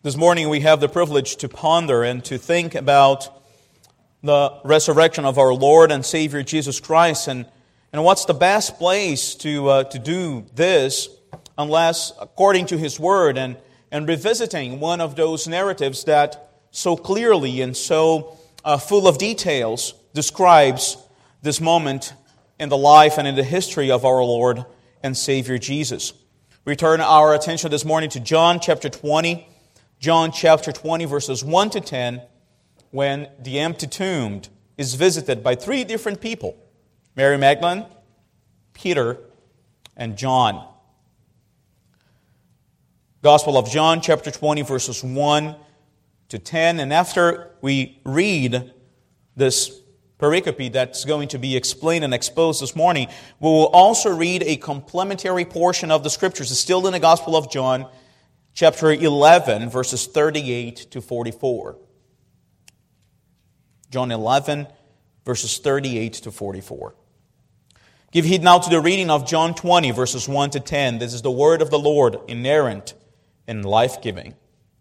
This morning we have the privilege to ponder and to think about the resurrection of our Lord and Savior Jesus Christ. And what's the best place to do this unless according to His Word and revisiting one of those narratives that so clearly and so full of details describes this moment in the life and in the history of our Lord and Savior Jesus. We turn our attention this morning to John chapter 20. John chapter 20, verses 1 to 10, when the empty tomb is visited by three different people: Mary Magdalene, Peter, and John. Gospel of John chapter 20, verses 1 to 10. And after we read this pericope that's going to be explained and exposed this morning, we will also read a complementary portion of the Scriptures. It's still in the Gospel of John, chapter 11, verses 38 to 44. John 11, verses 38 to 44. Give heed now to the reading of John 20, verses 1 to 10. This is the word of the Lord, inerrant and life-giving.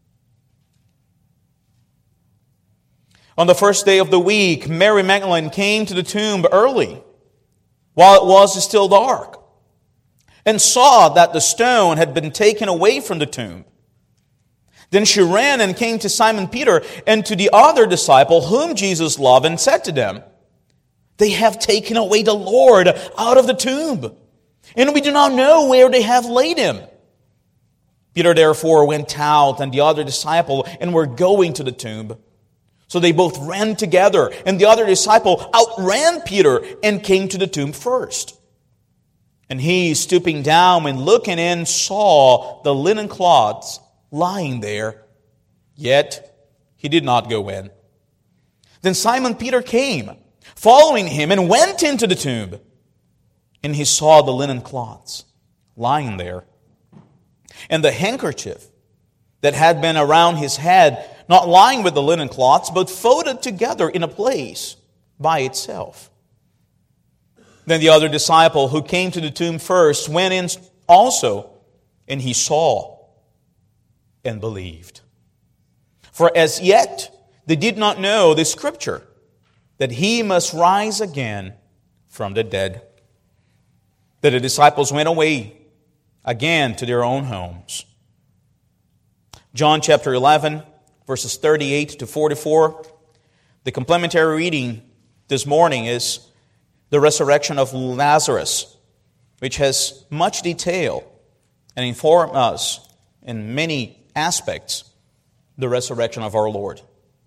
On the first day of the week, Mary Magdalene came to the tomb early, while it was still dark, and saw that the stone had been taken away from the tomb. Then she ran and came to Simon Peter and to the other disciple whom Jesus loved, and said to them, "They have taken away the Lord out of the tomb, and we do not know where they have laid Him." Peter therefore went out, and the other disciple, and were going to the tomb. So they both ran together, and the other disciple outran Peter and came to the tomb first. And he, stooping down and looking in, saw the linen cloths lying there, yet he did not go in. Then Simon Peter came, following him, and went into the tomb. And he saw the linen cloths lying there, and the handkerchief that had been around his head, not lying with the linen cloths, but folded together in a place by itself. Then the other disciple who came to the tomb first went in also, and he saw and believed. For as yet they did not know the Scripture, that He must rise again from the dead. Then the disciples went away again to their own homes. John chapter 11, verses 38 to 44. The complementary reading this morning is the resurrection of Lazarus, which has much detail and informs us in many aspects the resurrection of our Lord.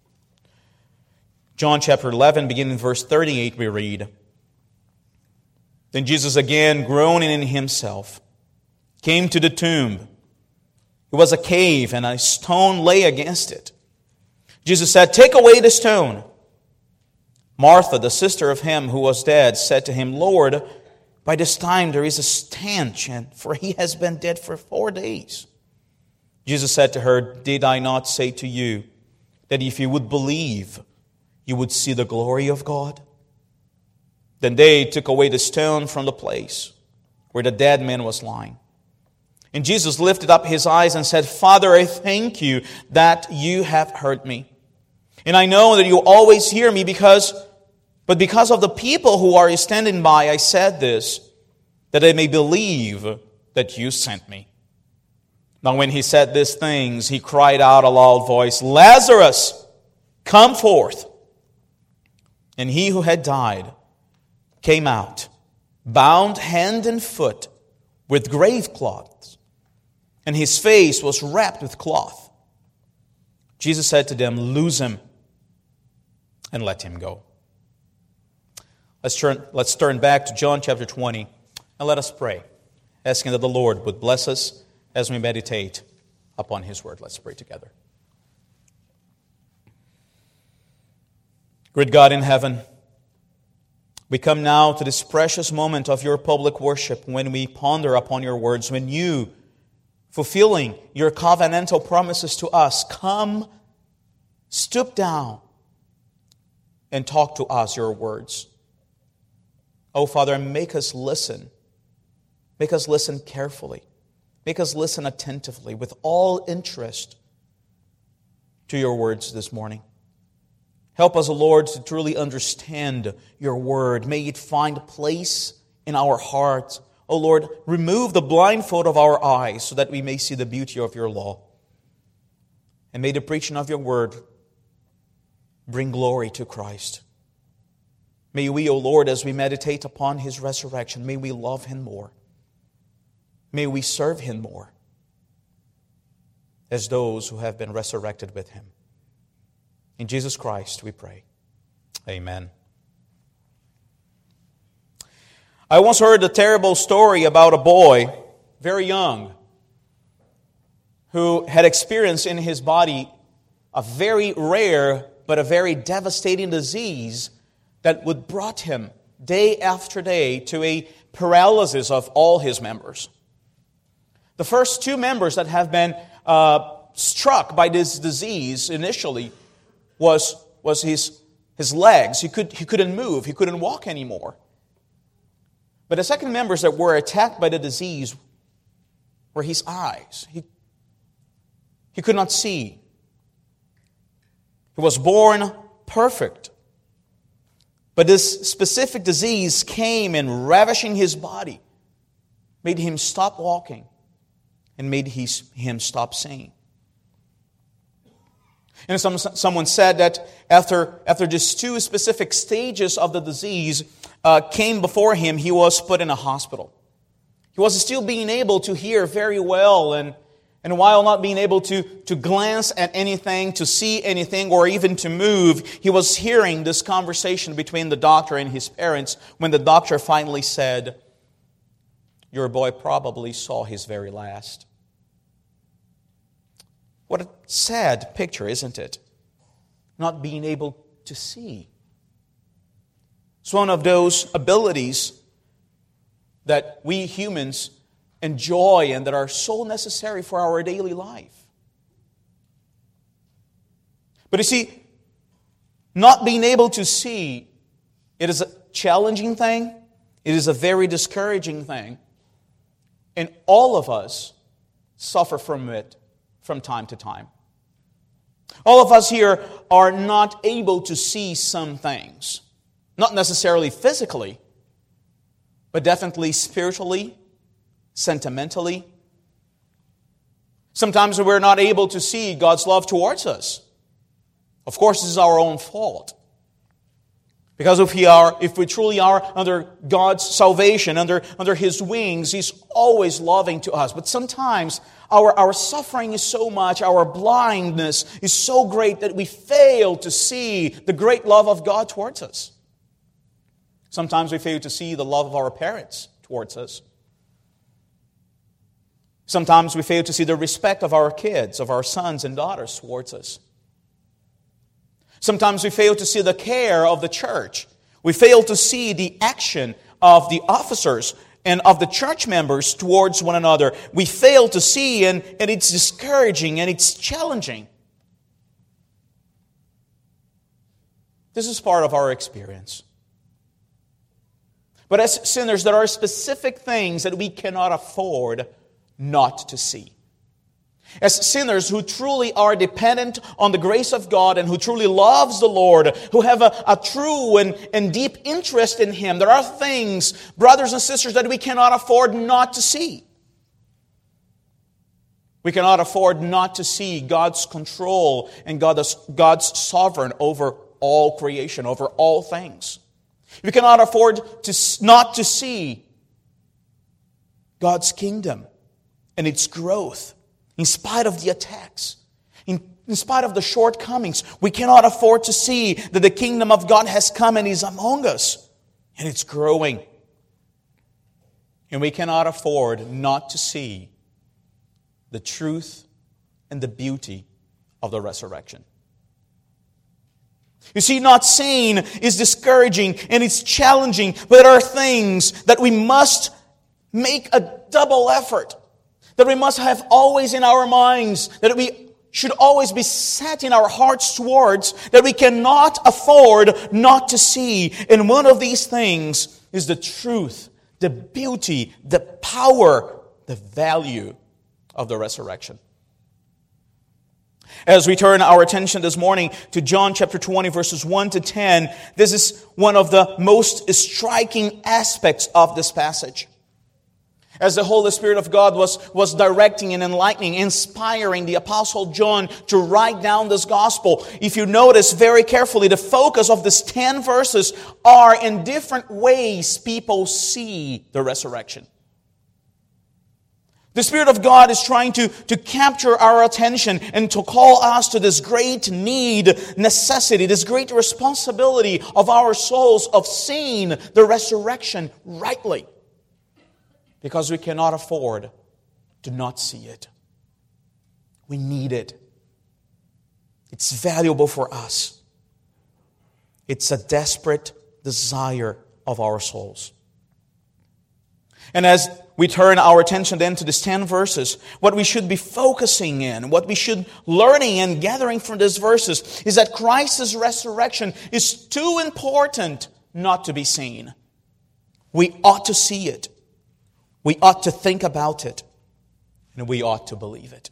John chapter 11, beginning in verse 38, we read, "Then Jesus, again groaning in Himself, came to the tomb. It was a cave, and a stone lay against it. Jesus said, 'Take away the stone.' Martha, the sister of him who was dead, said to Him, 'Lord, by this time there is a stench, for he has been dead for 4 days.' Jesus said to her, 'Did I not say to you that if you would believe, you would see the glory of God?' Then they took away the stone from the place where the dead man was lying. And Jesus lifted up His eyes and said, 'Father, I thank You that You have heard me. And I know that You always hear me, but because of the people who are standing by, I said this, that they may believe that You sent me.' Now when He said these things, He cried out a loud voice, 'Lazarus, come forth!' And he who had died came out, bound hand and foot with grave cloths, and his face was wrapped with cloth. Jesus said to them, 'Loose him and let him go.'" Let's turn back to John chapter 20, and let us pray, asking that the Lord would bless us as we meditate upon His word. Let's pray together. Great God in heaven, we come now to this precious moment of Your public worship when we ponder upon Your words, when You, fulfilling Your covenantal promises to us, come, stoop down, and talk to us Your words. Oh, Father, make us listen. Make us listen carefully. Make us listen attentively with all interest to your words this morning. Help us, O Lord, to truly understand your word. May it find place in our hearts. O Lord, remove the blindfold of our eyes so that we may see the beauty of your law. And may the preaching of your word bring glory to Christ. May we, O Lord, as we meditate upon his resurrection, may we love him more. May we serve him more as those who have been resurrected with him. In Jesus Christ we pray. Amen. I once heard a terrible story about a boy, very young, who had experienced in his body a very rare but a very devastating disease that would brought him day after day to a paralysis of all his members. The first two members that have been struck by this disease initially was his legs. He couldn't move. He couldn't walk anymore. But the second members that were attacked by the disease were his eyes. He could not see. He was born perfect. But this specific disease came and ravishing his body, made him stop walking, and made him stop seeing. And someone said that after just two specific stages of the disease came before him, he was put in a hospital. He was still being able to hear very well, and while not being able to glance at anything, to see anything, or even to move, he was hearing this conversation between the doctor and his parents when the doctor finally said, "Your boy probably saw his very last." What a sad picture, isn't it? Not being able to see. It's one of those abilities that we humans enjoy and that are so necessary for our daily life. But you see, not being able to see, it is a challenging thing. It is a very discouraging thing. And all of us suffer from it from time to time. All of us here are not able to see some things. Not necessarily physically, but definitely spiritually, sentimentally. Sometimes we're not able to see God's love towards us. Of course, this is our own fault. Because if we truly are under God's salvation, under His wings, He's always loving to us. But sometimes our suffering is so much, our blindness is so great that we fail to see the great love of God towards us. Sometimes we fail to see the love of our parents towards us. Sometimes we fail to see the respect of our kids, of our sons and daughters towards us. Sometimes we fail to see the care of the church. We fail to see the action of the officers and of the church members towards one another. We fail to see, and it's discouraging and it's challenging. This is part of our experience. But as sinners, there are specific things that we cannot afford not to see. As sinners who truly are dependent on the grace of God and who truly loves the Lord, who have a true and deep interest in Him, there are things, brothers and sisters, that we cannot afford not to see. We cannot afford not to see God's control and God's sovereign over all creation, over all things. We cannot afford not to see God's kingdom and its growth. In spite of the attacks, in spite of the shortcomings, we cannot afford to see that the kingdom of God has come and is among us, and it's growing. And we cannot afford not to see the truth and the beauty of the resurrection. You see, not seeing is discouraging and it's challenging, but there are things that we must make a double effort, that we must have always in our minds, that we should always be set in our hearts towards, that we cannot afford not to see. And one of these things is the truth, the beauty, the power, the value of the resurrection. As we turn our attention this morning to John chapter 20, verses 1 to 10, this is one of the most striking aspects of this passage. As the Holy Spirit of God was directing and enlightening, inspiring the Apostle John to write down this gospel, if you notice very carefully, the focus of these 10 verses are in different ways people see the resurrection. The Spirit of God is trying to capture our attention and to call us to this great need, necessity, this great responsibility of our souls of seeing the resurrection rightly. Because we cannot afford to not see it. We need it. It's valuable for us. It's a desperate desire of our souls. And as we turn our attention then to these 10 verses, what we should be focusing in, what we should learning and gathering from these verses is that Christ's resurrection is too important not to be seen. We ought to see it. We ought to think about it. And we ought to believe it.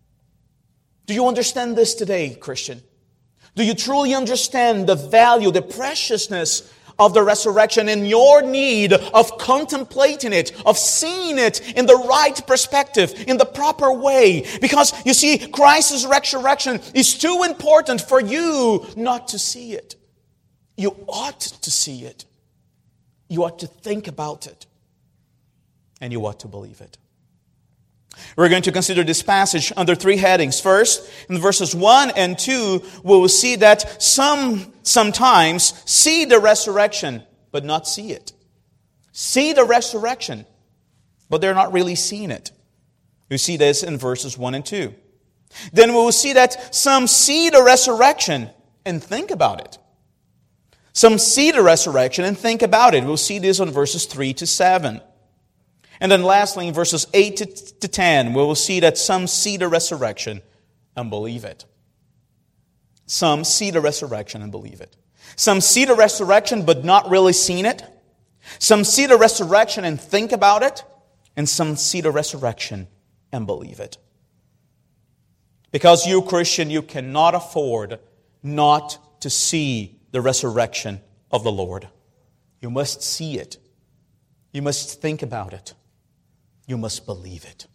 Do you understand this today, Christian? Do you truly understand the value, the preciousness of the resurrection and your need of contemplating it, of seeing it in the right perspective, in the proper way? Because, you see, Christ's resurrection is too important for you not to see it. You ought to see it. You ought to think about it. And you ought to believe it. We're going to consider this passage under 3 headings. First, in verses 1 and 2, we will see that sometimes see the resurrection, but not see it. See the resurrection, but they're not really seeing it. You see this in verses 1 and 2. Then we will see that some see the resurrection and think about it. Some see the resurrection and think about it. We'll see this on verses 3 to 7. And then lastly, in verses 8 to 10, we will see that some see the resurrection and believe it. Some see the resurrection and believe it. Some see the resurrection but not really seen it. Some see the resurrection and think about it. And some see the resurrection and believe it. Because you, Christian, you cannot afford not to see the resurrection of the Lord. You must see it. You must think about it. You must believe it.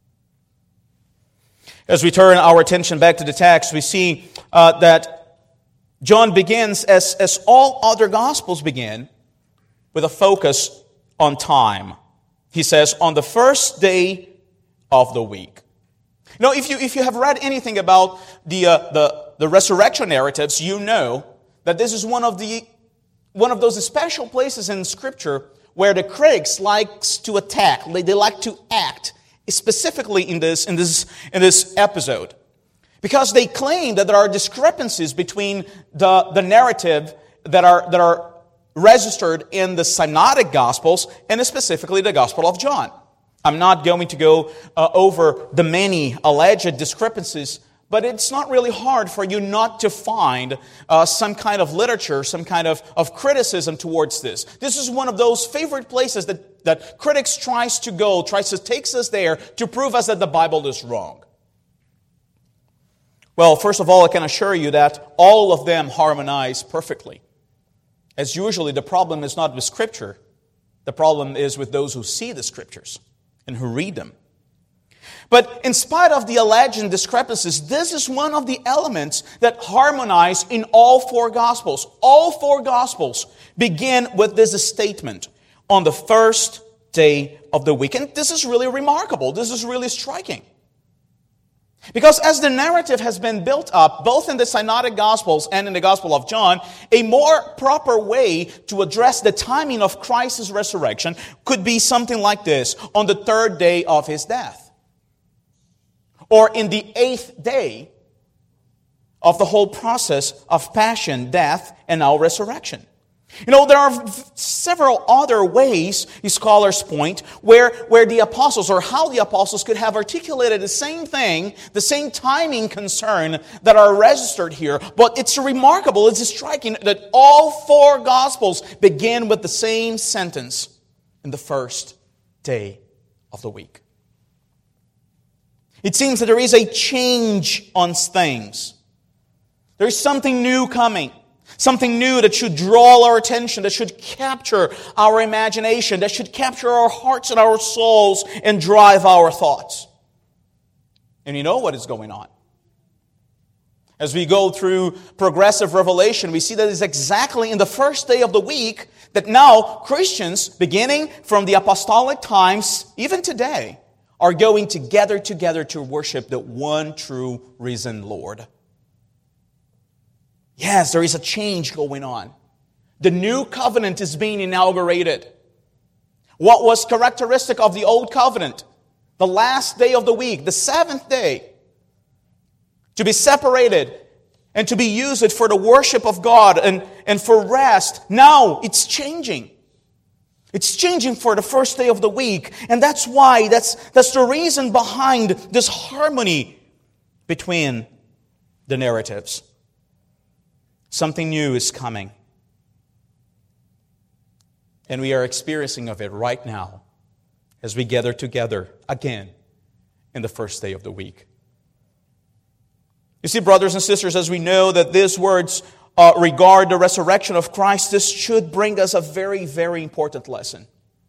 As we turn our attention back to the text, we see that John begins, as all other Gospels begin, with a focus on time. He says, on the first day of the week. Now, if you have read anything about the resurrection narratives, you know that this is one of those special places in Scripture where the critics likes to attack. They like to act, specifically in this episode. Because they claim that there are discrepancies between the narrative that are registered in the Synoptic Gospels and specifically the Gospel of John. I'm not going to go over the many alleged discrepancies, but it's not really hard for you not to find some kind of literature, some kind of criticism towards this. This is one of those favorite places that critics tries to take us there to prove us that the Bible is wrong. Well, first of all, I can assure you that all of them harmonize perfectly. As usually, the problem is not with Scripture. The problem is with those who see the Scriptures and who read them. But in spite of the alleged discrepancies, this is one of the elements that harmonize in all 4 Gospels. All 4 Gospels begin with this statement, on the first day of the week. And this is really remarkable. This is really striking. Because as the narrative has been built up, both in the Synoptic Gospels and in the Gospel of John, a more proper way to address the timing of Christ's resurrection could be something like this, on the 3rd day of His death. Or in the 8th day of the whole process of passion, death, and now resurrection. You know, there are several other ways, scholars point, where the apostles, or how the apostles could have articulated the same thing, the same timing concern that are registered here. But it's remarkable, it's striking that all 4 Gospels begin with the same sentence, in the first day of the week. It seems that there is a change on things. There is something new coming. Something new that should draw our attention, that should capture our imagination, that should capture our hearts and our souls and drive our thoughts. And you know what is going on. As we go through progressive revelation, we see that it's exactly in the first day of the week that now Christians, beginning from the apostolic times, even today, are going to gather together to worship the one true risen Lord. Yes, there is a change going on. The new covenant is being inaugurated. What was characteristic of the old covenant? The last day of the week, the seventh day, to be separated and to be used for the worship of God and for rest. Now it's changing. It's changing for the first day of the week. And that's why, that's the reason behind this harmony between the narratives. Something new is coming. And we are experiencing of it right now as we gather together again in the first day of the week. You see, brothers and sisters, as we know that these words regard the resurrection of Christ, this should bring us a very, very important lesson.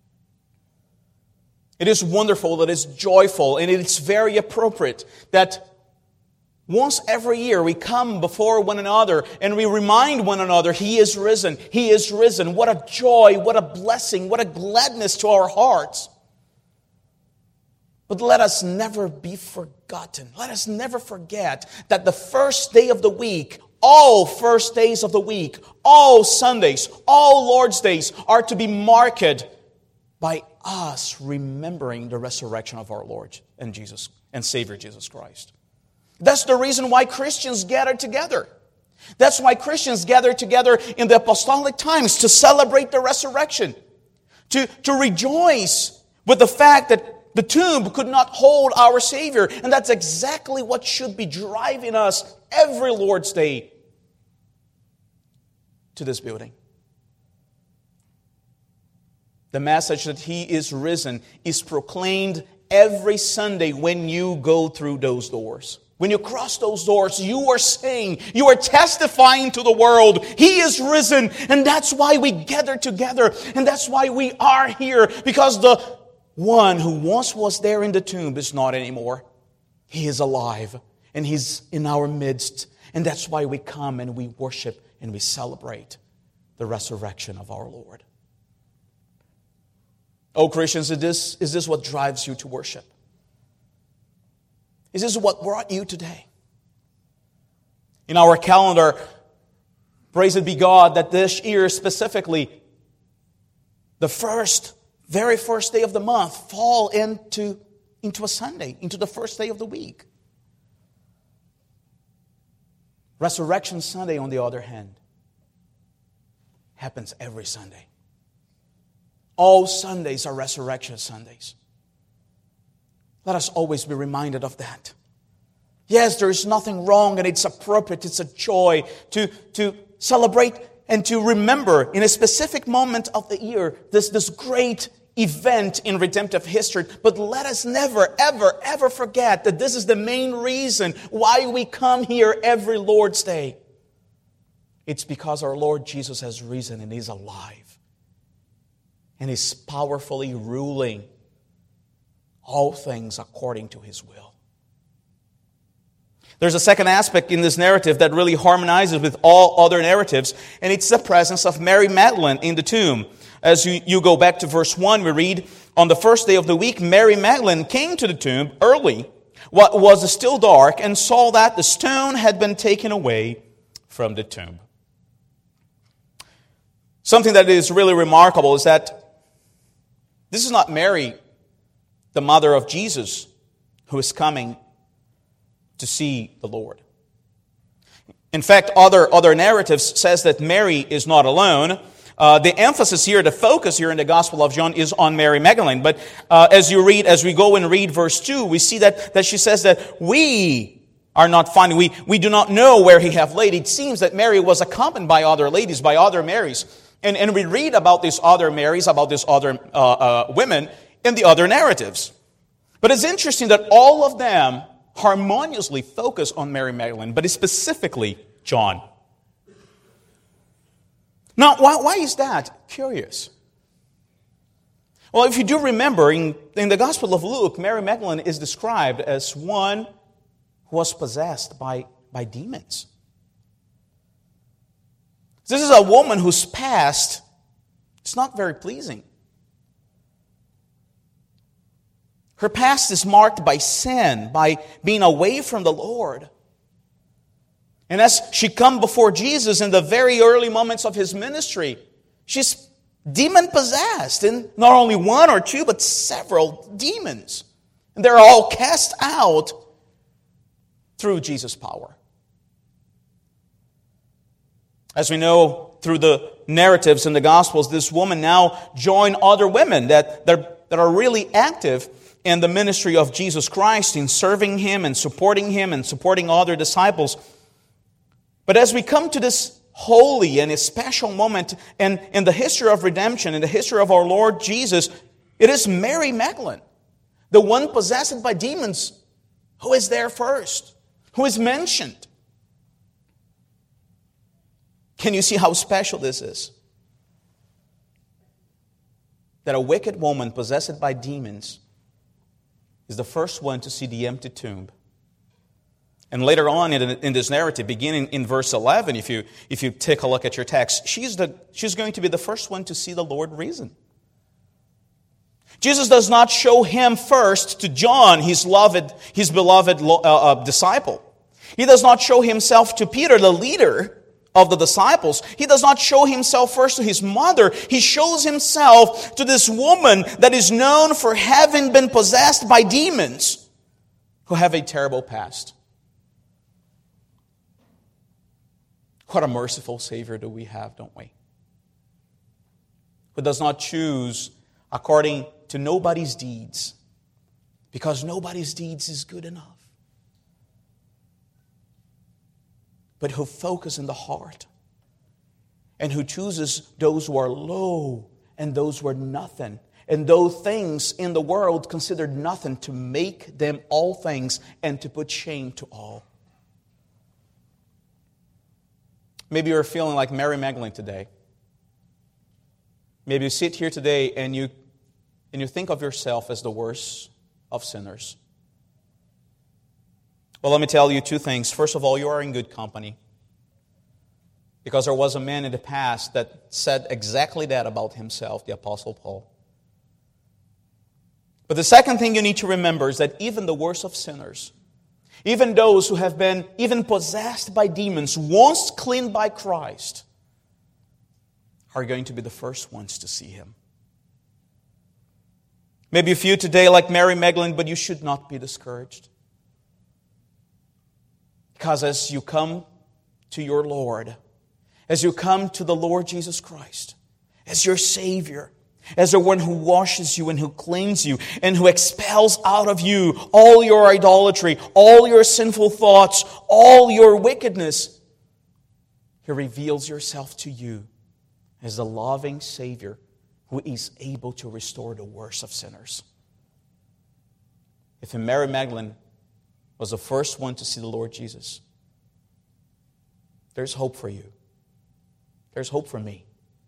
It is wonderful, it is joyful, and it is very appropriate that once every year we come before one another and we remind one another, He is risen, He is risen. What a joy, what a blessing, what a gladness to our hearts. But let us never be forgotten. Let us never forget that the first day of the week, all first days of the week, all Sundays, all Lord's days are to be marked by us remembering the resurrection of our Lord and Jesus and Savior Jesus Christ. That's the reason why Christians gather together. That's why Christians gather together in the apostolic times to celebrate the resurrection, to rejoice with the fact that the tomb could not hold our Savior. And that's exactly what should be driving us every Lord's Day to this building. The message that He is risen is proclaimed every Sunday when you go through those doors. When you cross those doors, you are saying, you are testifying to the world, He is risen. And that's why we gather together. And that's why we are here. Because the one who once was there in the tomb is not anymore. He is alive. And He's in our midst. And that's why we come and we worship and we celebrate the resurrection of our Lord. Oh, Christians, is this what drives you to worship? Is this what brought you today? In our calendar, praised be God that this year specifically, the very first day of the month fall into a Sunday, into the first day of the week. Resurrection Sunday, on the other hand, happens every Sunday. All Sundays are Resurrection Sundays. Let us always be reminded of that. Yes, there is nothing wrong, and it's appropriate, it's a joy to celebrate and to remember in a specific moment of the year this great event in redemptive history. But let us never, ever, ever forget that this is the main reason why we come here every Lord's Day. It's because our Lord Jesus has risen and He's alive. And He's powerfully ruling all things according to His will. There's a second aspect in this narrative that really harmonizes with all other narratives, and it's the presence of Mary Magdalene in the tomb. As you go back to verse 1, we read, on the first day of the week, Mary Magdalene came to the tomb early, while it was still dark, and saw that the stone had been taken away from the tomb. Something that is really remarkable is that this is not Mary, the mother of Jesus, who is coming to see the Lord. In fact, other narratives says that Mary is not alone. The emphasis here, the focus here in the Gospel of John is on Mary Magdalene. But as we go and read verse 2, we see that she says that we are not finding, we do not know where He hath laid. It seems that Mary was accompanied by other ladies, by other Marys. And we read about these other Marys, about these other women in the other narratives. But it's interesting that all of them harmoniously focus on Mary Magdalene, but specifically John. Now, why is that? Curious. Well, if you do remember, in the Gospel of Luke, Mary Magdalene is described as one who was possessed by demons. This is a woman whose past is not very pleasing. Her past is marked by sin, by being away from the Lord. And as she comes before Jesus in the very early moments of his ministry, she's demon-possessed. And not only one or two, but several demons. And they're all cast out through Jesus' power. As we know through the narratives in the Gospels, this woman now joined other women that are really active in the ministry of Jesus Christ, in serving Him and supporting other disciples. But as we come to this holy and a special moment in the history of redemption, in the history of our Lord Jesus, it is Mary Magdalene, the one possessed by demons, who is there first, who is mentioned. Can you see how special this is? That a wicked woman possessed by demons is the first one to see the empty tomb. And later on in this narrative, beginning in verse 11, if you take a look at your text, she's going to be the first one to see the Lord risen. Jesus does not show Him first to John, his beloved disciple. He does not show Himself to Peter, the leader of the disciples. He does not show Himself first to His mother. He shows Himself to this woman that is known for having been possessed by demons who have a terrible past. What a merciful Savior do we have, don't we? Who does not choose according to nobody's deeds, because nobody's deeds is good enough. But who focuses in the heart, and who chooses those who are low and those who are nothing, and those things in the world considered nothing, to make them all things and to put shame to all. Maybe you're feeling like Mary Magdalene today. Maybe you sit here today and you think of yourself as the worst of sinners. Well, let me tell you two things. First of all, you are in good company. Because there was a man in the past that said exactly that about himself, the Apostle Paul. But the second thing you need to remember is that even the worst of sinners, even those who have been even possessed by demons, once cleaned by Christ, are going to be the first ones to see Him. Maybe you feel today like Mary Magdalene, but you should not be discouraged. Because as you come to your Lord, as you come to the Lord Jesus Christ, as your Savior, as the one who washes you and who cleans you and who expels out of you all your idolatry, all your sinful thoughts, all your wickedness, He reveals yourself to you as the loving Savior who is able to restore the worst of sinners. If Mary Magdalene was the first one to see the Lord Jesus, there's hope for you. There's hope for me.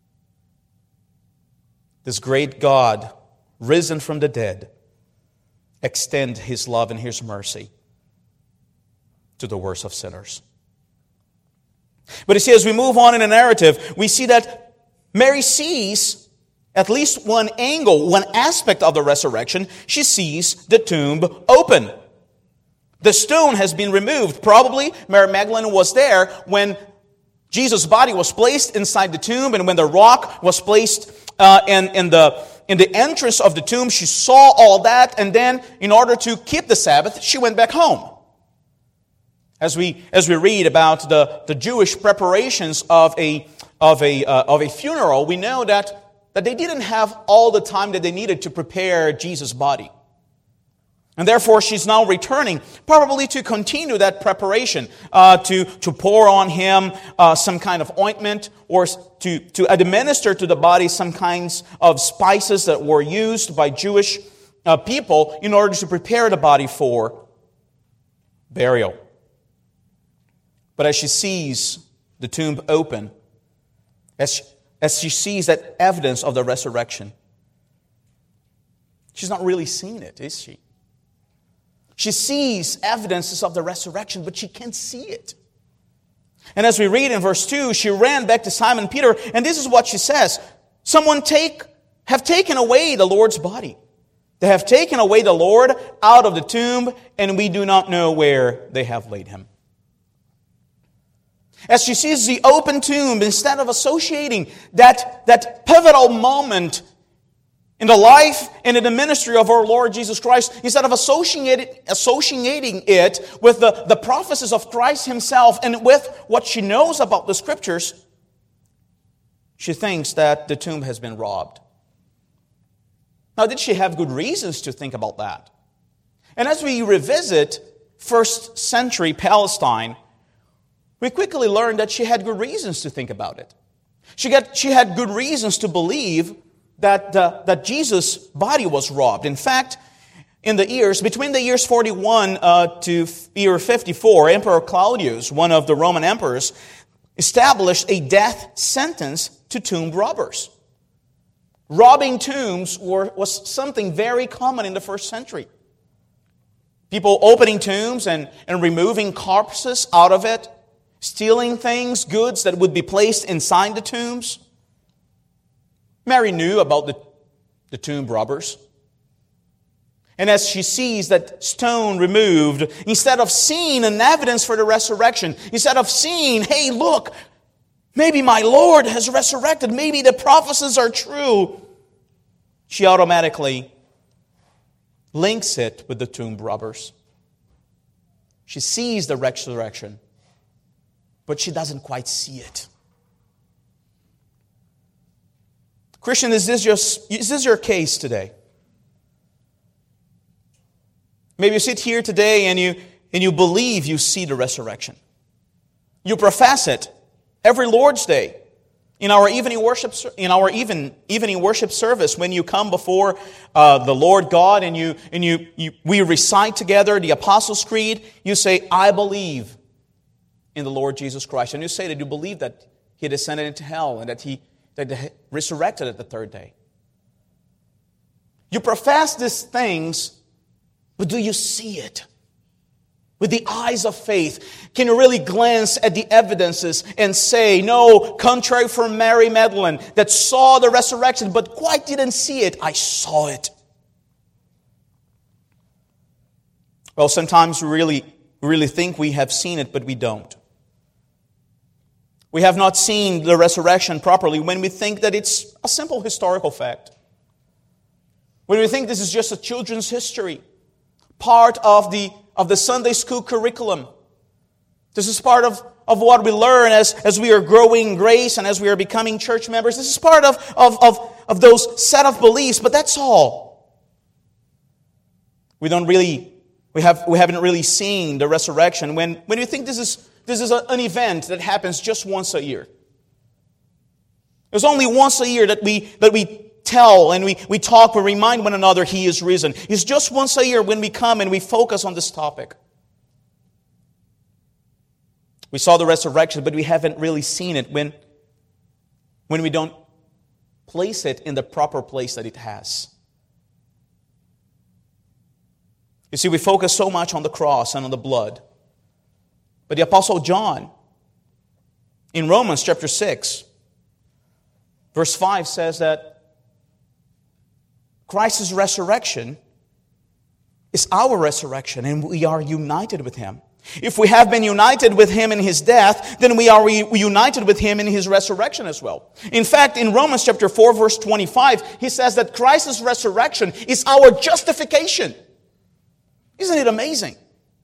This great God, risen from the dead, extend His love and His mercy to the worst of sinners. But you see, as we move on in the narrative, we see that Mary sees at least one angle, one aspect of the resurrection. She sees the tomb open. The stone has been removed. Probably Mary Magdalene was there when Jesus' body was placed inside the tomb, and when the rock was placed in the entrance of the tomb, she saw all that, and then in order to keep the Sabbath, she went back home. As we read about the Jewish preparations of a funeral, we know that they didn't have all the time that they needed to prepare Jesus' body. And therefore, she's now returning, probably to continue that preparation, to pour on Him some kind of ointment, or to administer to the body some kinds of spices that were used by Jewish people in order to prepare the body for burial. But as she sees the tomb open, as she sees that evidence of the resurrection, she's not really seeing it, is she? She sees evidences of the resurrection, but she can't see it. And as we read in verse 2, she ran back to Simon Peter, and this is what she says. Someone have taken away the Lord's body. They have taken away the Lord out of the tomb, and we do not know where they have laid him. As she sees the open tomb, instead of associating that pivotal moment in the life and in the ministry of our Lord Jesus Christ, instead of associating it with the prophecies of Christ himself and with what she knows about the Scriptures, she thinks that the tomb has been robbed. Now, did she have good reasons to think about that? And as we revisit first century Palestine, we quickly learn that she had good reasons to think about it. She had good reasons to believe that Jesus' body was robbed. In fact, between the years 41 to year 54, Emperor Claudius, one of the Roman emperors, established a death sentence to tomb robbers. Robbing tombs was something very common in the first century. People opening tombs and removing corpses out of it, stealing things, goods that would be placed inside the tombs. Mary knew about the tomb robbers. And as she sees that stone removed, instead of seeing an evidence for the resurrection, instead of seeing, hey, look, maybe my Lord has resurrected, maybe the prophecies are true, she automatically links it with the tomb robbers. She sees the resurrection, but she doesn't quite see it. Christian, is this your case today? Maybe you sit here today and you believe you see the resurrection. You profess it every Lord's Day in our evening worship service when you come before the Lord God and we recite together the Apostles' Creed. You say, "I believe in the Lord Jesus Christ," and you say that you believe that He descended into hell and that He resurrected at the third day. You profess these things, but do you see it? With the eyes of faith, can you really glance at the evidences and say, no, contrary from Mary Magdalene that saw the resurrection but quite didn't see it, I saw it. Well, sometimes we really think we have seen it, but we don't. We have not seen the resurrection properly when we think that it's a simple historical fact. When we think this is just a children's history, part of the Sunday school curriculum. This is part of what we learn as we are growing in grace and as we are becoming church members. This is part of those set of beliefs, but that's all. We haven't really seen the resurrection when we think this is an event that happens just once a year. There's only once a year that we tell and we talk, we remind one another He is risen. It's just once a year when we come and we focus on this topic. We saw the resurrection, but we haven't really seen it when we don't place it in the proper place that it has. You see, we focus so much on the cross and on the blood. But the Apostle John, in Romans chapter 6, verse 5 says that Christ's resurrection is our resurrection, and we are united with Him. If we have been united with Him in His death, then we are united with Him in His resurrection as well. In fact, in Romans chapter 4, verse 25, he says that Christ's resurrection is our justification. Isn't it amazing?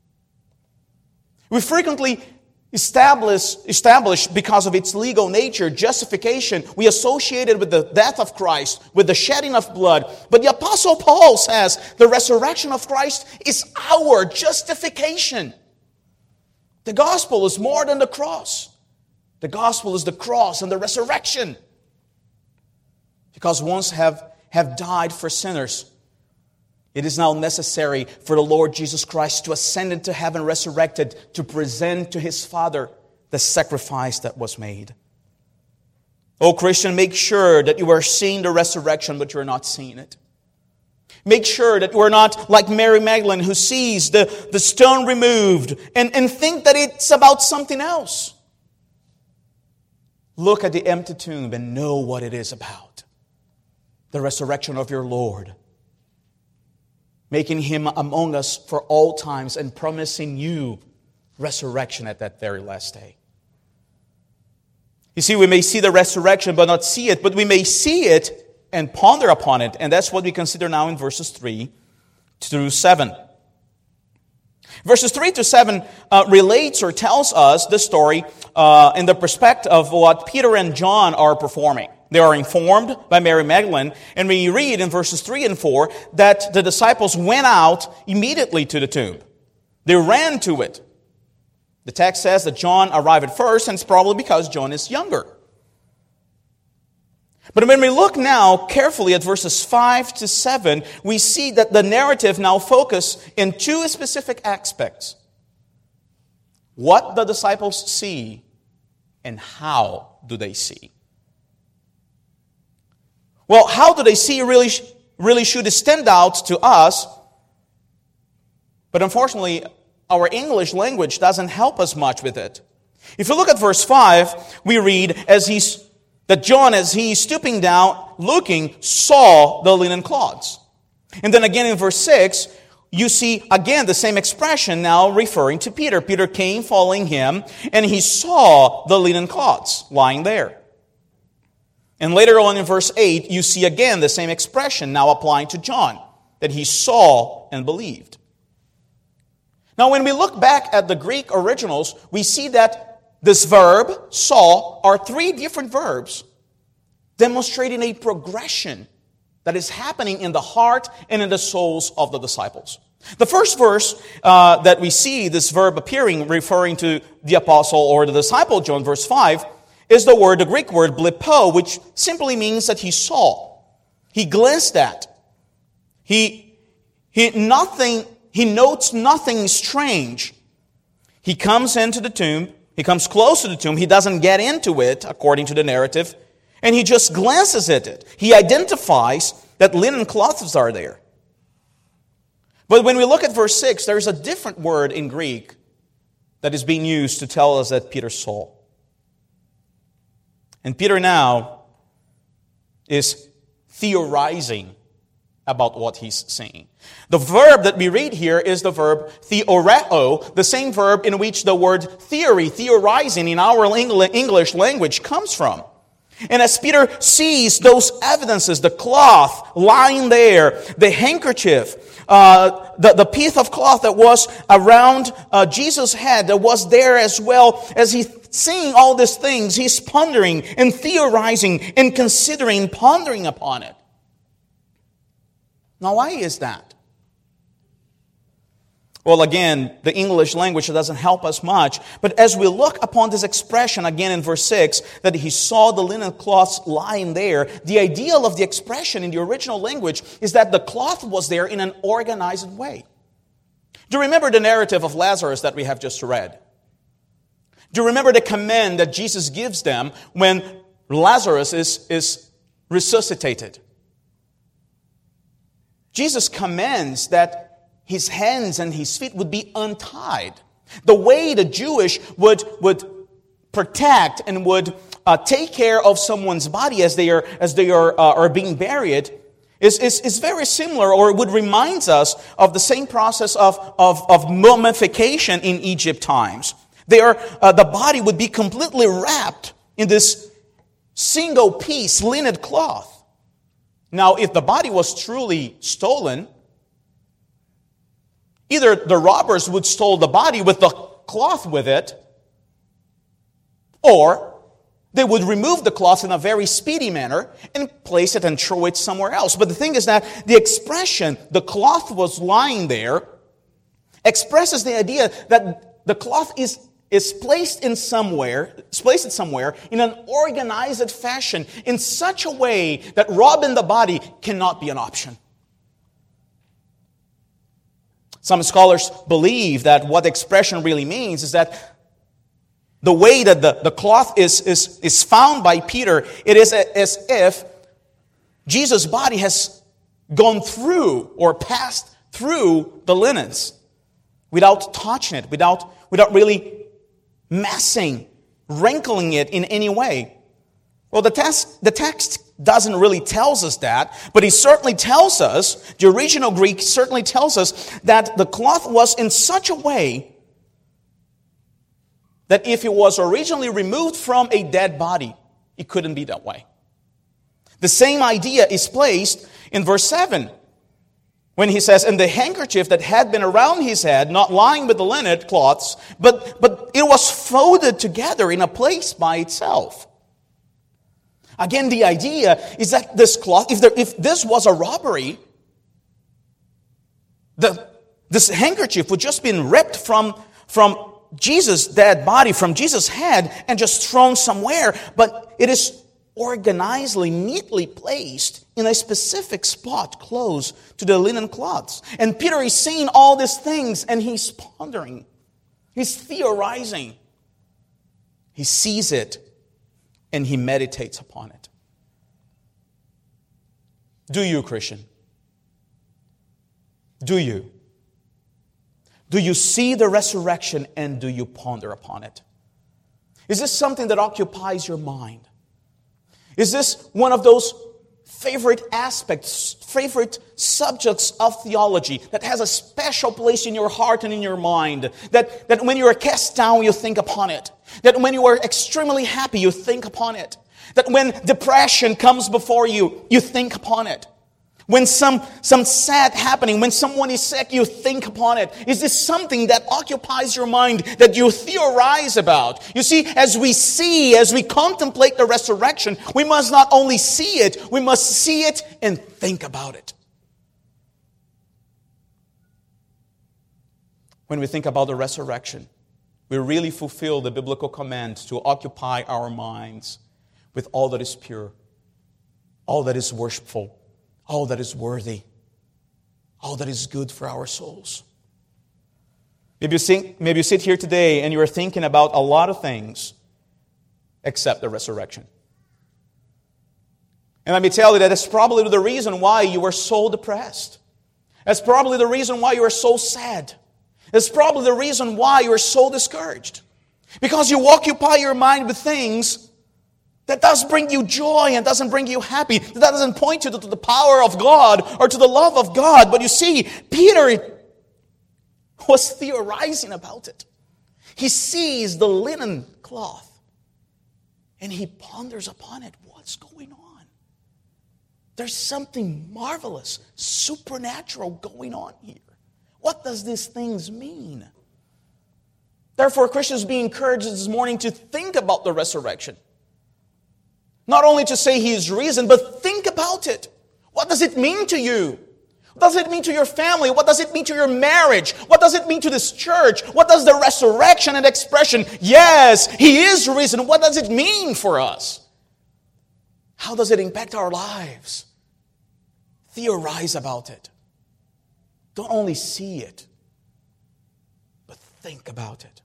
We frequently establish because of its legal nature, justification, we associate it with the death of Christ, with the shedding of blood. But the Apostle Paul says the resurrection of Christ is our justification. The gospel is more than the cross. The gospel is the cross and the resurrection. Because once have died for sinners, It is now necessary for the Lord Jesus Christ to ascend into heaven resurrected to present to His Father the sacrifice that was made. Oh, Christian, make sure that you are seeing the resurrection, but you are not seeing it. Make sure that you are not like Mary Magdalene, who sees the stone removed and think that it's about something else. Look at the empty tomb and know what it is about. The resurrection of your Lord. Making Him among us for all times and promising you resurrection at that very last day. You see, we may see the resurrection but not see it, but we may see it and ponder upon it. And that's what we consider now in verses 3 through 7. Verses 3 to 7 relates or tells us the story in the perspective of what Peter and John are performing. They are informed by Mary Magdalene, and we read in verses 3 and 4 that the disciples went out immediately to the tomb. They ran to it. The text says that John arrived at first, and it's probably because John is younger. But when we look now carefully at verses 5 to 7, we see that the narrative now focuses in two specific aspects. What the disciples see and how do they see. Well, how do they see really should stand out to us. But unfortunately, our English language doesn't help us much with it. If you look at verse 5, we read that John, as he's stooping down, looking, saw the linen cloths. And then again in verse 6, you see again the same expression now referring to Peter. Peter came following him, and he saw the linen cloths lying there. And later on in verse 8, you see again the same expression now applying to John, that he saw and believed. Now, when we look back at the Greek originals, we see that this verb, saw, are three different verbs demonstrating a progression that is happening in the heart and in the souls of the disciples. The first verse that we see this verb appearing, referring to the apostle or the disciple John, verse 5, is the Greek word blipo, which simply means that he saw. He glanced at. He notes nothing strange. He comes into the tomb. He comes close to the tomb. He doesn't get into it, according to the narrative. And he just glances at it. He identifies that linen cloths are there. But when we look at verse 6, there's a different word in Greek that is being used to tell us that Peter saw. And Peter now is theorizing about what he's seeing. The verb that we read here is the verb theoreo, the same verb in which the word theory, theorizing in our English language comes from. And as Peter sees those evidences, the cloth lying there, the handkerchief, the piece of cloth that was around Jesus' head that was there as well, as he's seeing all these things, he's pondering and theorizing and considering, pondering upon it. Now, why is that? Well, again, the English language doesn't help us much. But as we look upon this expression again in verse 6, that he saw the linen cloths lying there, the ideal of the expression in the original language is that the cloth was there in an organized way. Do you remember the narrative of Lazarus that we have just read? Do you remember the command that Jesus gives them when Lazarus is resuscitated? Jesus commands that his hands and his feet would be untied. The way the Jewish would protect and would take care of someone's body as they are being buried is very similar, or would remind us of the same process of mummification in Egypt times. The body would be completely wrapped in this single piece linen cloth. Now, if the body was truly stolen, either the robbers would steal the body with the cloth with it, or they would remove the cloth in a very speedy manner and place it and throw it somewhere else. But the thing is that the expression, the cloth was lying there, expresses the idea that the cloth is placed somewhere in an organized fashion in such a way that robbing the body cannot be an option. Some scholars believe that what the expression really means is that the way that the cloth is found by Peter, it is as if Jesus' body has gone through or passed through the linens without touching it, without really messing, wrinkling it in any way. Well, the text doesn't really tell us that, but it certainly tells us, the original Greek certainly tells us that the cloth was in such a way that if it was originally removed from a dead body, it couldn't be that way. The same idea is placed in verse 7, when he says, "And the handkerchief that had been around his head, not lying with the linen cloths, but it was folded together in a place by itself." Again, the idea is that this cloth, if this was a robbery, this handkerchief would just been ripped from Jesus' dead body, from Jesus' head, and just thrown somewhere. But it is organizedly, neatly placed in a specific spot close to the linen cloths. And Peter is seeing all these things, and he's pondering. He's theorizing. He sees it, and he meditates upon it. Do you, Christian? Do you? Do you see the resurrection and do you ponder upon it? Is this something that occupies your mind? Is this one of those favorite aspects, favorite subjects of theology that has a special place in your heart and in your mind? That when you are cast down, you think upon it. That when you are extremely happy, you think upon it. That when depression comes before you, you think upon it. When some sad happening, when someone is sick, you think upon it. Is this something that occupies your mind, that you theorize about? You see, as we contemplate the resurrection, we must not only see it, we must see it and think about it. When we think about the resurrection, we really fulfill the biblical command to occupy our minds with all that is pure, all that is worshipful, all that is worthy, all that is good for our souls. Maybe you sit here today and you are thinking about a lot of things except the resurrection. And let me tell you that it's probably the reason why you are so depressed. That's probably the reason why you are so sad. It's probably the reason why you are so discouraged. Because you occupy your mind with things that does bring you joy and doesn't bring you happy. That doesn't point you to the power of God or to the love of God. But you see, Peter was theorizing about it. He sees the linen cloth and he ponders upon it. What's going on? There's something marvelous, supernatural going on here. What does these things mean? Therefore, Christians be encouraged this morning to think about the resurrection. Not only to say He is risen, but think about it. What does it mean to you? What does it mean to your family? What does it mean to your marriage? What does it mean to this church? What does the resurrection and expression, yes, He is risen, what does it mean for us? How does it impact our lives? Theorize about it. Don't only see it, but think about it.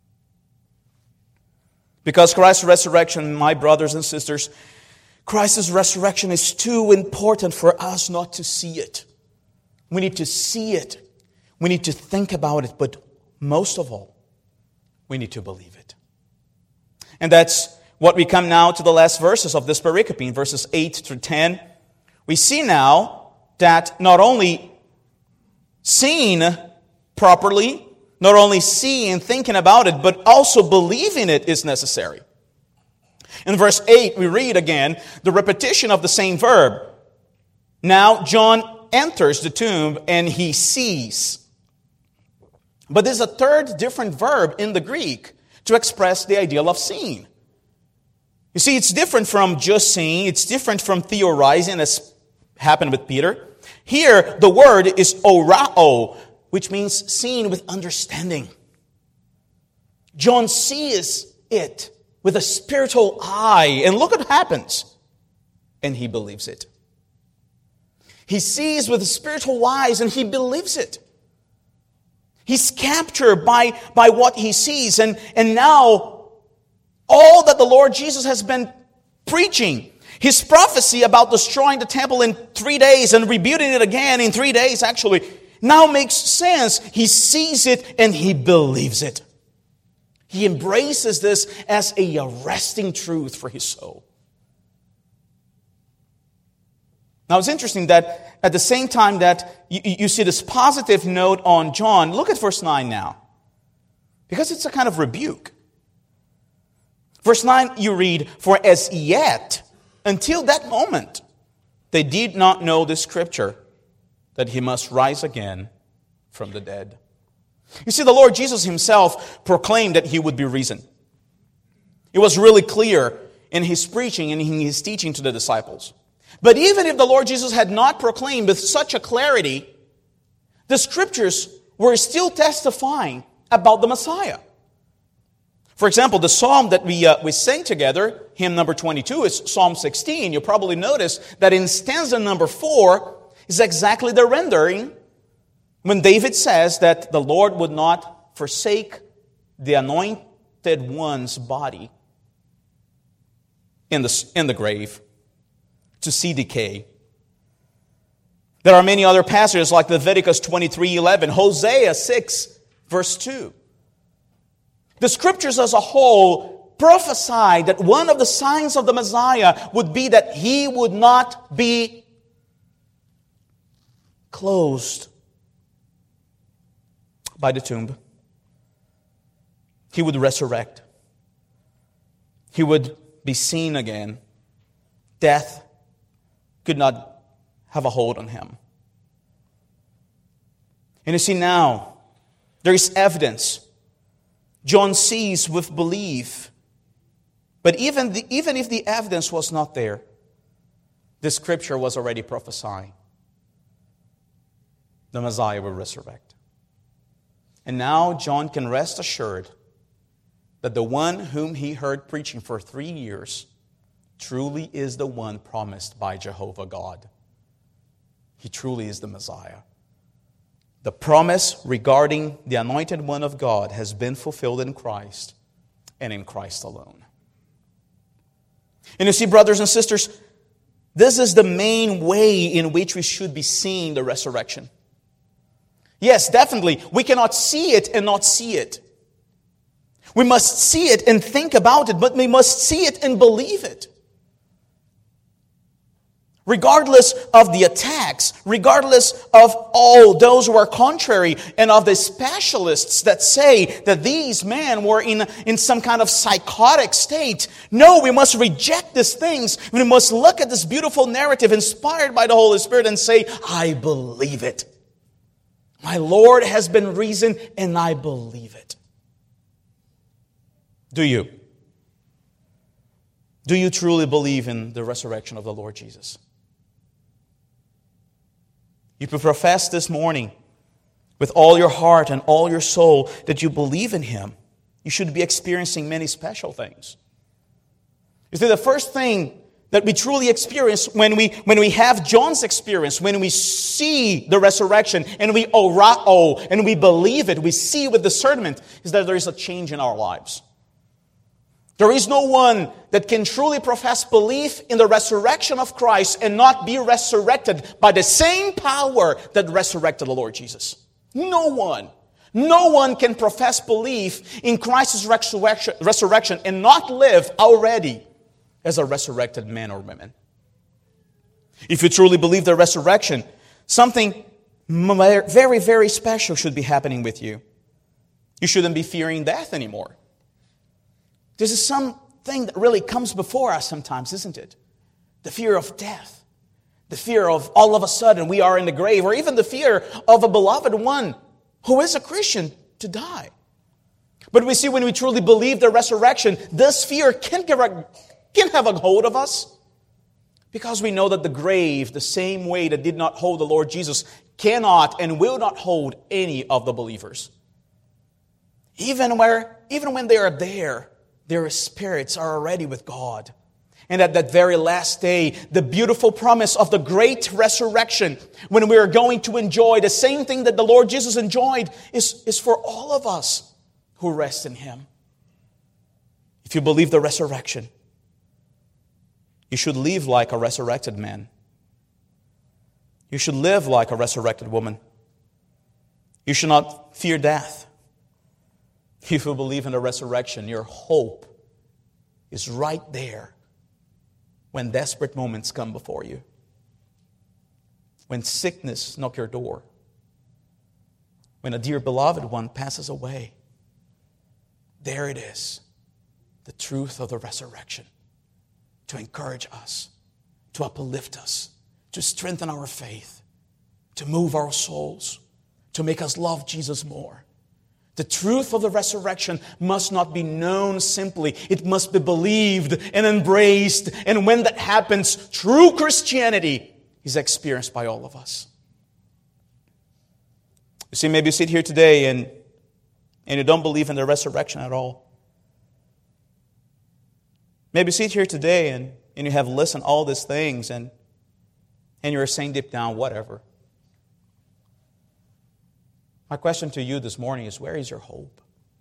Because Christ's resurrection, my brothers and sisters, Christ's resurrection is too important for us not to see it. We need to see it. We need to think about it. But most of all, we need to believe it. And that's what we come now to the last verses of this pericope, in verses 8 through 10. We see now that not only seeing properly, not only seeing and thinking about it, but also believing it is necessary. In verse 8, we read again the repetition of the same verb. Now, John enters the tomb and he sees. But there's a third different verb in the Greek to express the idea of seeing. You see, it's different from just seeing. It's different from theorizing, as happened with Peter. Here, the word is orao, which means seeing with understanding. John sees it with a spiritual eye. And look what happens. And he believes it. He sees with spiritual eyes and he believes it. He's captured by what he sees. And now, all that the Lord Jesus has been preaching, his prophecy about destroying the temple in 3 days and rebuilding it again in 3 days, actually, now makes sense. He sees it and he believes it. He embraces this as a arresting truth for his soul. Now, it's interesting that at the same time that you see this positive note on John, look at verse 9 now. Because it's a kind of rebuke. Verse 9, you read, "For as yet, until that moment, they did not know the scripture, that he must rise again from the dead." You see, the Lord Jesus himself proclaimed that he would be risen. It was really clear in his preaching and in his teaching to the disciples. But even if the Lord Jesus had not proclaimed with such a clarity, the scriptures were still testifying about the Messiah. For example, the psalm that we sang together, hymn number 22, is Psalm 16. You'll probably notice that in stanza number 4 is exactly the rendering when David says that the Lord would not forsake the anointed one's body in the grave to see decay. There are many other passages like Leviticus 23:11, Hosea 6, verse 2. The scriptures as a whole prophesy that one of the signs of the Messiah would be that he would not be closed by the tomb. He would resurrect. He would be seen again. Death could not have a hold on him. And you see now, there is evidence. John sees with belief. But even if the evidence was not there, the scripture was already prophesying. The Messiah will resurrect. And now John can rest assured that the one whom he heard preaching for 3 years truly is the one promised by Jehovah God. He truly is the Messiah. The promise regarding the anointed one of God has been fulfilled in Christ and in Christ alone. And you see, brothers and sisters, this is the main way in which we should be seeing the resurrection. Yes, definitely, we cannot see it and not see it. We must see it and think about it, but we must see it and believe it. Regardless of the attacks, regardless of all those who are contrary, and of the specialists that say that these men were in some kind of psychotic state. No, we must reject these things. We must look at this beautiful narrative inspired by the Holy Spirit and say, I believe it. My Lord has been risen and I believe it. Do you? Do you truly believe in the resurrection of the Lord Jesus? If you profess this morning with all your heart and all your soul that you believe in Him, you should be experiencing many special things. You see, the first thing that we truly experience when we have John's experience, when we see the resurrection and we orao and we believe it, we see with discernment, is that there is a change in our lives. There is no one that can truly profess belief in the resurrection of Christ and not be resurrected by the same power that resurrected the Lord Jesus. No one. No one can profess belief in Christ's resurrection and not live already as a resurrected man or woman. If you truly believe the resurrection, something very, very special should be happening with you. You shouldn't be fearing death anymore. This is something that really comes before us sometimes, isn't it? The fear of death. The fear of all of a sudden we are in the grave, or even the fear of a beloved one who is a Christian to die. But we see when we truly believe the resurrection, this fear can have a hold of us, because we know that the grave, the same way that did not hold the Lord Jesus, cannot and will not hold any of the believers. Even when they are there, their spirits are already with God. And at that very last day, the beautiful promise of the great resurrection, when we are going to enjoy the same thing that the Lord Jesus enjoyed, is for all of us who rest in Him. If you believe the resurrection, you should live like a resurrected man. You should live like a resurrected woman. You should not fear death. If you believe in the resurrection, your hope is right there when desperate moments come before you. When sickness knocks your door. When a dear beloved one passes away. There it is. The truth of the resurrection. To encourage us. To uplift us. To strengthen our faith. To move our souls. To make us love Jesus more. The truth of the resurrection must not be known simply. It must be believed and embraced. And when that happens, true Christianity is experienced by all of us. You see, maybe you sit here today and you don't believe in the resurrection at all. Maybe you sit here today and you have listened to all these things and you're saying deep down, whatever. My question to you this morning is, where is your hope?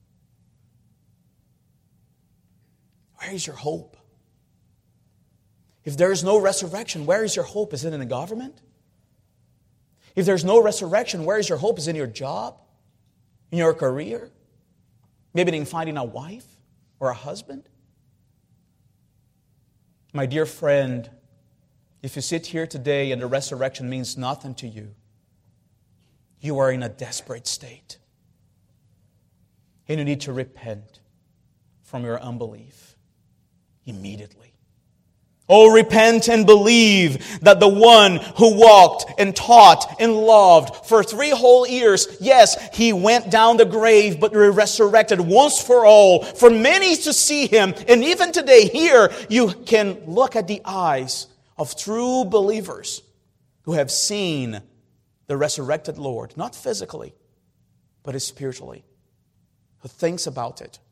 Where is your hope? If there is no resurrection, where is your hope? Is it in the government? If there's no resurrection, where is your hope? Is it in your job? In your career? Maybe in finding a wife or a husband? My dear friend, if you sit here today and the resurrection means nothing to you, you are in a desperate state. And you need to repent from your unbelief immediately. Oh, repent and believe that the one who walked and taught and loved for 3 whole years, yes, He went down the grave, but resurrected once for all, for many to see Him. And even today, here, you can look at the eyes of true believers who have seen the resurrected Lord, not physically, but spiritually, who thinks about it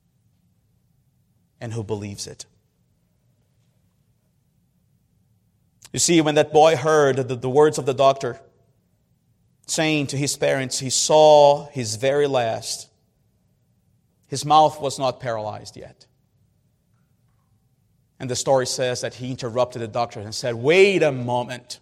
and who believes it. You see, when that boy heard the words of the doctor saying to his parents, he saw his very last. His mouth was not paralyzed yet. And the story says that he interrupted the doctor and said, "Wait a moment.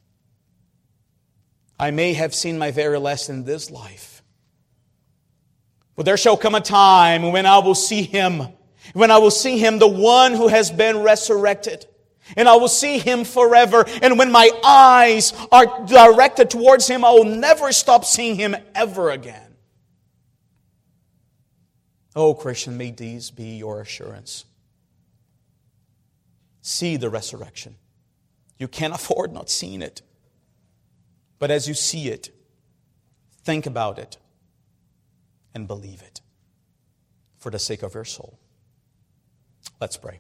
I may have seen my very last in this life. But there shall come a time when I will see Him. When I will see Him, the one who has been resurrected. And I will see Him forever. And when my eyes are directed towards Him, I will never stop seeing Him ever again." Oh, Christian, may these be your assurance. See the resurrection. You can't afford not seeing it. But as you see it, think about it and believe it for the sake of your soul. Let's pray.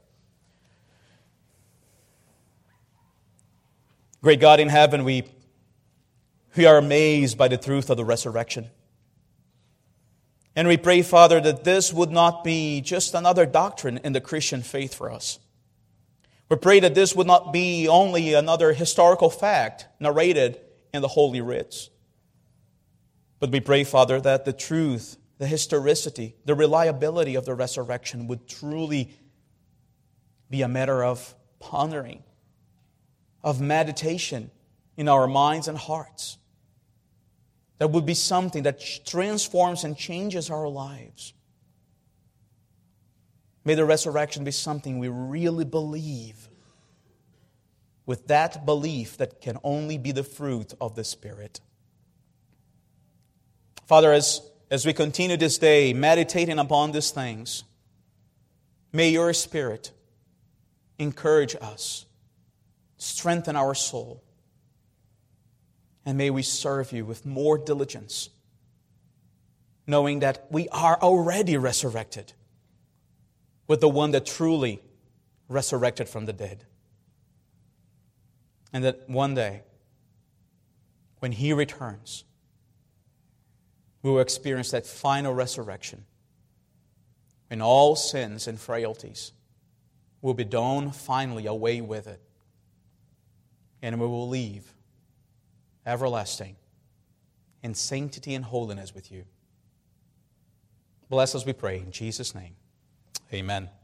Great God in heaven, we are amazed by the truth of the resurrection. And we pray, Father, that this would not be just another doctrine in the Christian faith for us. We pray that this would not be only another historical fact narrated in the Holy Writs. But we pray, Father, that the truth, the historicity, the reliability of the resurrection would truly be a matter of pondering, of meditation in our minds and hearts. That would be something that transforms and changes our lives. May the resurrection be something we really believe, with that belief that can only be the fruit of the Spirit. Father, as we continue this day meditating upon these things, may your Spirit encourage us, strengthen our soul, and may we serve you with more diligence, knowing that we are already resurrected with the one that truly resurrected from the dead. And that one day, when He returns, we will experience that final resurrection, when all sins and frailties will be done finally away with it. And we will leave everlasting in sanctity and holiness with you. Bless us, we pray, in Jesus' name. Amen.